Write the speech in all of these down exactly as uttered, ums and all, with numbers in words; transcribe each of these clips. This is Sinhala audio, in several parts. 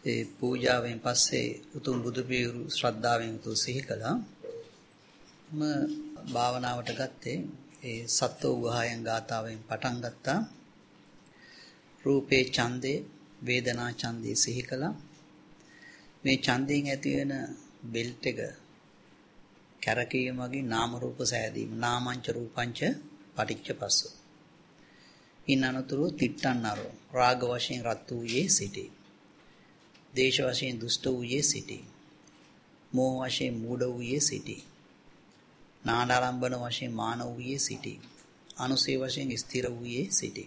ඒ පූජාවෙන් පස්සේ උතුම් බුදු පියුරු ශ්‍රද්ධාවෙන් උතු සිහි කළා. මම භාවනාවට ගත්තේ ඒ සත්ව වහයන් ගාතාවෙන් පටන් ගත්තා. රූපේ ඡන්දේ වේදනා ඡන්දේ සිහි කළා. මේ ඡන්දයෙන් ඇති වෙන බෙල්ට් එක කැරකීම වගේ නාම රූප සෑදීම නාමංච රූපංච පටිච්ච පස්සෝ. ඉන් අනතුරු තිට්ඨන්නරෝ රාග වශයෙන් රත් වූයේ සිටී. දේශ වශයෙන් දුෂ්ට වූයේ සිටී. මෝහ වශයෙන් මූඩ වූයේ සිටී. නාඩාලම්බන වශයෙන් මාන වූයේ සිටී. අනුසේ වශයෙන් ස්ථිර වූයේ සිටී.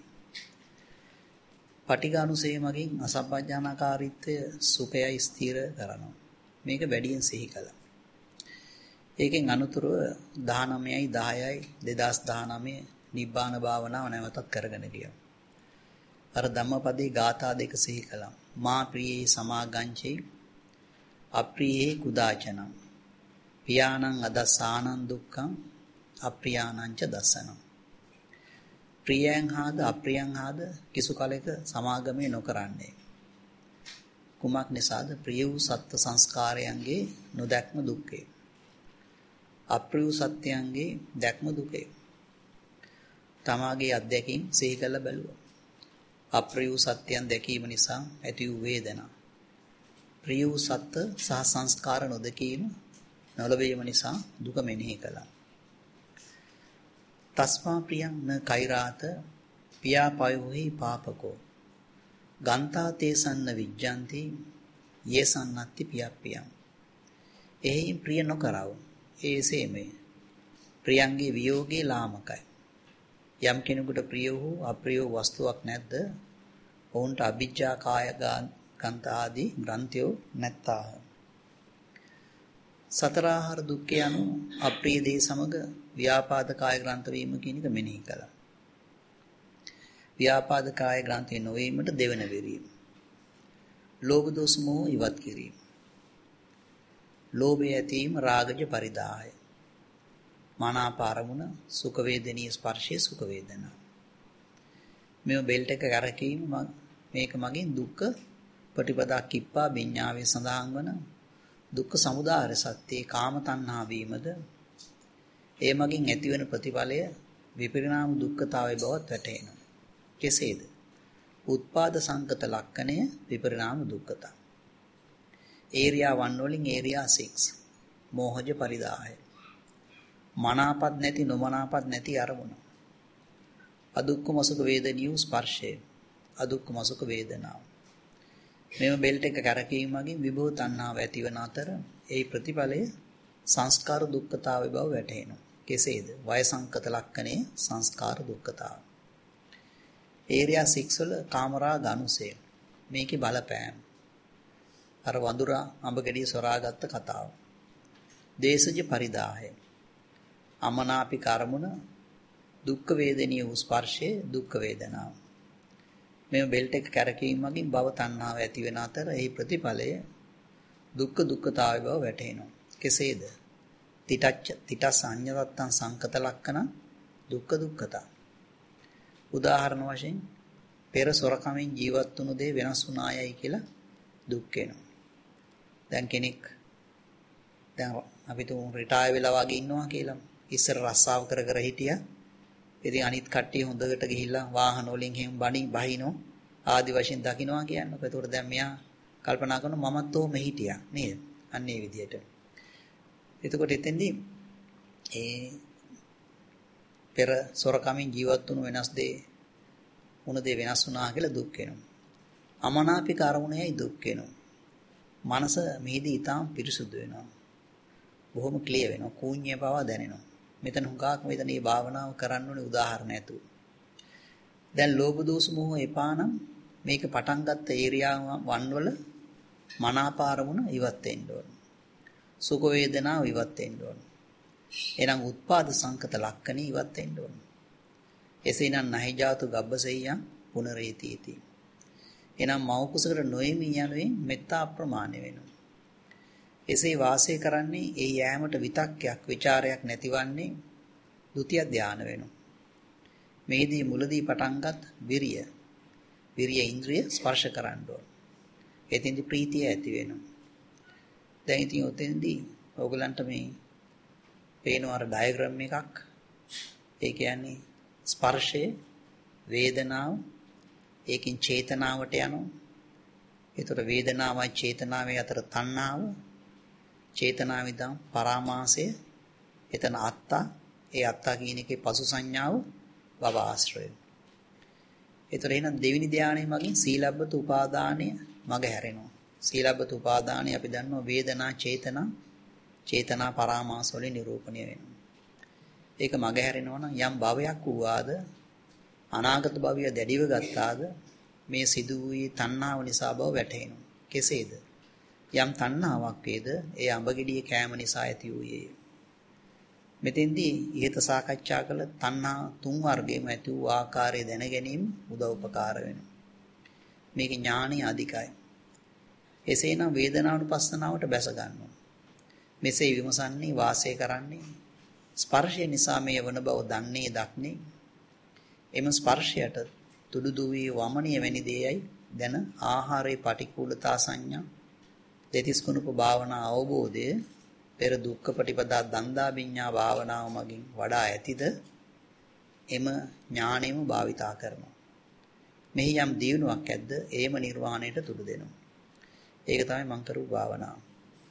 පටිඝානුසේ මගින් අසම්පජානකාරීත්වය සුඛයයි ස්ථිර කරනවා. මේක වැඩියෙන් සිහි කළා. ඒකෙන් අනුතුරුව දහනවයයි දහයයි දෙදාස් දහනවය නිබ්බාන භාවනාව නැවතත් කරගෙන ගියා. අර ධම්මපදේ ගාථා දෙක සිහි කළා. මා ප්‍රියේ සමාගංචේ අප්‍රියේ කුදාචනං පියානං අදස්සානං දුක්ඛං අප්‍රියානං ච දස්සනං. ප්‍රියයන් හාද අප්‍රියයන් හාද කිසු කලෙක සමාගමේ නොකරන්නේ. කුමක් නිසාද? ප්‍රිය වූ සත්ත්ව සංස්කාරයන්ගේ නොදැක්ම දුක්ඛේ. අප්‍රිය වූ සත්‍යයන්ගේ දැක්ම දුකේ. තමාගේ අත්දැකීම් සිහි කළ බැලුවා. අප්‍රිය වූ සත්‍යයන් දැකීම නිසා ඇති වූ වේදනා. ප්‍රිය වූ සත්ත්ව සහ සංස්කාර නොදකීම නොලැබීම නිසා දුක මෙනෙහි කළා. තස්මා ප්‍රියං න කෛරාත පියාපයෝහි පාපකෝ ගන්තා තේසන්න විජ්ජන්ති යේසන්නත්ති පියප්පියං. එහි ප්‍රිය නොකරව. ඒසේමය. ප්‍රියංගේ වියෝගේ ලාමකයි. යම් කෙනෙකුට ප්‍රිය වූ අප්‍රිය වූ වස්තුවක් නැද්ද? ඔවුන්ට අභිජ්ජා කාය ගන්ත ආදී ග්‍රන්ථයෝ නැත්තාහ. සතර ආහාර දුක්ඛ යනු අප්‍රිය දේ සමග ව්‍යාපාද කාය ග්‍රන්ථ වීම කියන එක මෙනෙහි කළා. ව්‍යාපාද කාය ග්‍රන්ථය නොවීමට දෙවන වෙරීම. ලෝභ දෝෂ මොහ ඉවත් කිරීම. ලෝභය ඇතිවීම රාගජ පරිදාහය. මනාපාරමුණ සුඛ වේදනීය ස්පර්ශයේ සුඛ වේදනා. මේ බෙල්ට් එක කරකීම මේක මගින් දුක්ඛ ප්‍රතිපදා කිප්පා විඤ්ඤාවේ සඳහන් වන දුක්ඛ සමුදාය සත්‍යයේ කාම තණ්හා වීමද ඒ මගින් ඇතිවන ප්‍රතිඵලය විපරිණාම දුක්ඛතාවයේ බවත් වැටහෙනවා. කෙසේද? උත්පාද සංකත ලක්ෂණය විපරිණාම දුක්ඛතා. ඒරියා one වලින් ඒරියා six මෝහජ පරිදාහය. මනාපත් නැති නොමනාපත් නැති අරමුණ. අදුක්ඛම සුඛ වේදනියු ස්පර්ශය. අදුක්ඛම සුඛ වේදනාව. මෙම බෙල්ට් එක කරකීම මගින් විභව තණ්හාව ඇතිවන අතර ඒ ප්‍රතිඵලය සංස්කාර දුක්ඛතාවය බව වැටහෙනවා. කෙසේද? වය සංකත ලක්ෂණය සංස්කාර දුක්ඛතාව. ඒරියා six වල කාමරාග අනුසය. මේකේ බලපෑම. අර වඳුරා අඹ ගෙඩිය සොරාගත්ත කතාව. දේශජ පරිදාහය. අමනාපි කර්මුණ දුක්ඛ වේදනීය වූ ස්පර්ශයේ දුක්ඛ වේදනාව. මේ බෙල්ට් එක කැරකීම මගින් භව තණ්හාව ඇති වෙන අතර එහි ප්‍රතිඵලය දුක්ඛ දුක්ඛතාවය බව වැටහෙනවා. කෙසේද? තිටච්ච තිටස් අඤ්ඤවත්තං සංකත ලක්ෂණ දුක්ඛ දුක්ඛතා. උදාහරණ වශයෙන් පෙර සොරකමින් ජීවත් වුණු දේ වෙනස් වුණායයි කියලා දුක් වෙනවා. දැන් කෙනෙක් දැන් අපි තුන් රිටයර් වෙලා වගේ ඉන්නවා කියලා ඉස්සර රස්සාව කර කර හිටියා. ඉතින් අනිත් කට්ටිය හොඳට ගිහිල්ලා වාහන වලින් හැම බණි බහිනෝ ආදි වශයෙන් දකින්නවා කියන්නේ. ඒතකොට දැන් මෙයා කල්පනා කරනවා මමත් ඕම හිටියා නේද? අන්න ඒ විදිහට. එතකොට එතෙන්දී ඒ පෙර සොරකමින් ජීවත් වුණු වෙනස් දේ උන දේ වෙනස් වුණා කියලා දුක් වෙනවා. අමනාපික අරමුණෙයි දුක් වෙනවා. මනස මෙහිදී ඊටාම් පිරිසුදු වෙනවා. බොහොම ක්ලියර් වෙනවා. කූඤ්ඤය බව දැනෙනවා. මෙතන හුඟක් මෙතන මේ භාවනාව කරන්න ඕනේ උදාහරණ ඇතුව. දැන් ලෝභ දෝෂ මොහ එපා නම් මේක පටන් ගත්ත ඒරියා one වල මනාපාරමුණ ඉවත් වෙන්න ඕන. සුඛ වේදනාව ඉවත් වෙන්න ඕන. එනම් උත්පාද සංකත ලක්ෂණ ඉවත් වෙන්න ඕන. එසේනම් නහි ජාතු ගබ්බසෙය්‍යං පුනරේතිති. එනම් මව කුසකට නොෙමි යනුවෙන් මෙත්තා අප්‍රමාණය වෙනවා. එසේ වාසය කරන්නේ ඒ යෑමට විතක්කයක් ਵਿਚාරයක් නැතිවන්නේ ဒုတိ ය ධානය වෙනවා. මේදී මුලදී පටන්ගත් විරිය විරිය ඉන්ද්‍රිය ස්පර්ශ කරන්න ඕන. එතෙන්දි ප්‍රීතිය ඇති වෙනවා. දැන් ඉතින් ඔතෙන්දී ඕගලන්ට මේ පේනවා අර ඩයග්‍රෑම් එකක්. ඒ කියන්නේ ස්පර්ශය, වේදනාව, ඒකින් චේතනාවට යනවා. ඒතර වේදනාවයි චේතනාවේ අතර තණ්හාව, චේතනාව ඉදන් පරාමාසය, එතන අත්තා, ඒ අත්තා කියන එකේ පසු සංඥාව භව ආශ්‍රය. ඒතර එහෙනම් දෙවෙනි ධානයේ මගින් සීලබ්බත උපාදානය මග හැරෙනවා. සීලබ්බත උපාදානය අපි දන්නවා වේදනා චේතනා චේතනා පරාමාස වලින් නිරූපණය වෙනවා. ඒක මග හැරෙනවා නම් යම් භවයක් වූාද අනාගත භවය දැඩිව ගත්තාද මේ සිදු වූ තණ්හාව නිසා බව වැටහෙනවා. කෙසේද? යම් තණ්හාවක් වේද ඒ අඹගෙඩිය කෑම නිසා ඇති වූයේ. මෙතෙන්දී ඉහත සාකච්ඡා කළ තණ්හා තුන් වර්ගයේම ඇති වූ ආකාරය දැන ගැනීම උදව් උපකාර වෙනවා. මේක ඥානෙ අධිකයි. එසේනම් වේදනානුපස්සනාවට බැස ගන්නවා. මෙසේ විමසන්නේ වාසය කරන්නේ ස්පර්ශය නිසා මේ වන බව දන්නේ දක්නේ. එම ස්පර්ශයට තුඩු දුවේ වමනීය වැනි දෙයයි දැන ආහාරයේ පටික්කුලතා සංඥා දෙතිස් කුණුප භාවනා අවබෝධය පෙර දුක්ඛ පටිපදා දන්දා විඤ්ඤා භාවනාව මගින් වඩා ඇතිද එම ඥාණයම භාවිතා කරනවා. මෙහි යම් දියුණුවක් ඇද්ද ඒම නිර්වාණයට තුඩු දෙනවා. ඒක තමයි මං කරු භාවනාව.